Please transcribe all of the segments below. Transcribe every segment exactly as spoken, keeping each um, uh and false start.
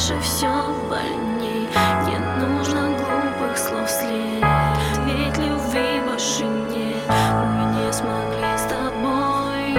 дальше все больней. Не нужно глупых слов след, ведь любви больше нет. Мы не смогли с тобой.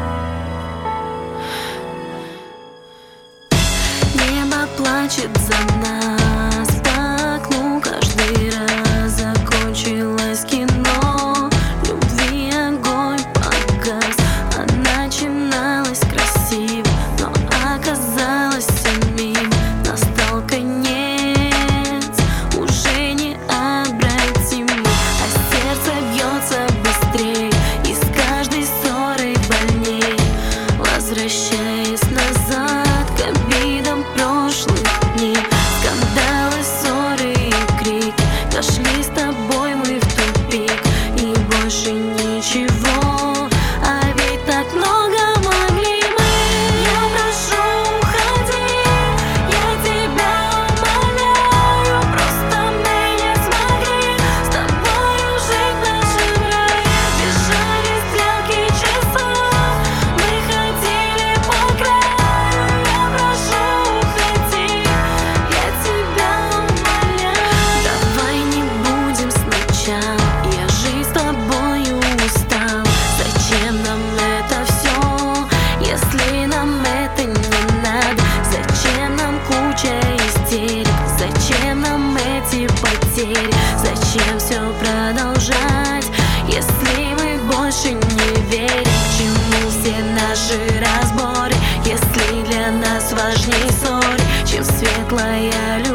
Небо плачет за нас в окну каждый раз. Закончилось кино, любви огонь погас, а начиналось красиво, но оказалось самим. Настал конец, уже не обратимый, а сердце бьется быстрее и с каждой ссорой больней. Возвращаясь назад к обидам прошлых дней, скандалы, ссоры и крики, дошли с тобой мы в тупик, и больше ничего, а ведь так много могли мы. Я прошу, уходи, я тебя умоляю, просто мы не смогли с тобой жить в нашем рае. Бежали стрелки часов, мы ходили по краю. Я прошу, уходи, я тебя умоляю. Давай не будем сначала, я жить с тобою устал. Зачем нам это все, если нам это не надо? Зачем нам куча истерик, зачем нам эти потери? Зачем все продолжать, если мы больше не верим? К чему все наши разборы, если для нас важней ссоры, чем светлая любовь?